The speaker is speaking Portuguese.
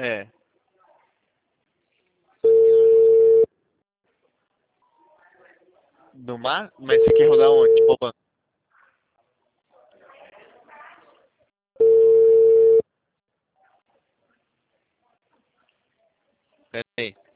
É. No mar? Mas você quer rodar onde? Qual banco? Pera aí.